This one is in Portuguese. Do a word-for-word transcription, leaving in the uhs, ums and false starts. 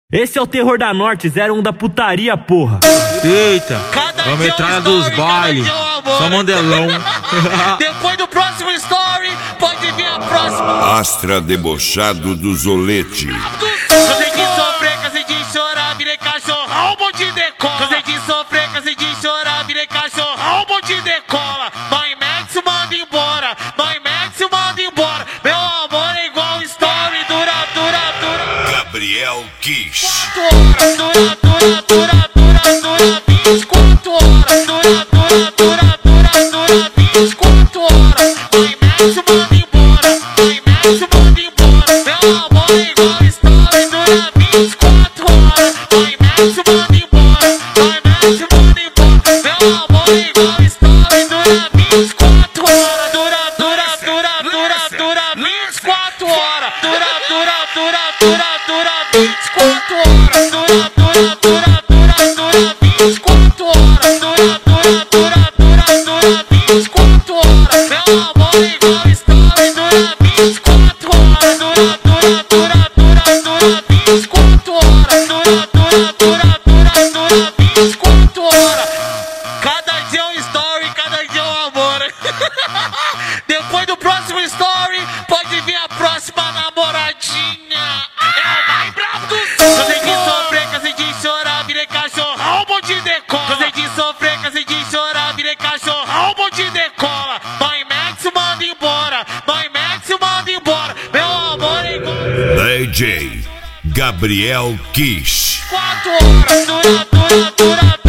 Esse é o terror da Norte, zero um da putaria, porra. Eita, Cada vamos dia entrar um dos story, bailes. cada dia um amor. Só mandelão. Depois do próximo story, pode vir a próxima. Astra debochado do Zolete. Cansei de sofrer, cansei de chorar, virei cachorrão, bom de decola. Cansei de sofrer, cansei de chorar, virei cachorrão, bom de decola. Mãe Max manda embora, mãe Max manda embora. Meu amor é igual story, dura, dura, dura. Gabriel Kish. Dura, dura, dura, dura, dura, vinte e quatro horas. Dura, dura, dura, dura, dura, vinte e quatro horas. Mãe Max manda embora, mãe Max manda embora. Meu amor é igual story, dura vinte e quatro horas. Mãe Max manda embora, mãe Max manda embora. Meu amor é igual story, dura vinte e quatro horas. Dura, dura, dura, dura, dura vinte e quatro horas. Dura, dura, dura, dura, dura vinte e quatro horas. Dura, dura, dura, dura, dura vinte e quatro horas. Dura, dura, dura, dura, dura vinte e quatro horas. Meu amor é igual story, dura vinte e quatro horas. Dura, dura, dura, dura, dura vinte e quatro horas. Dura, dura, dura, dura, dura vinte e quatro horas. Cada dia um story, cada dia um amor. Depois do próximo story, pode vir a próxima namoradinha. É o mais bravo do sul. Cansei de sofrer, cansei de chorar, virei cachorrão, bom de decola. Cansei de sofrer, cansei de chorar, virei cachorrão, bom de decola. Mãe Max manda embora, mãe Max manda embora. Meu amor é igual D J Gabriel Kish. quatro horas. Dura, dura, dura,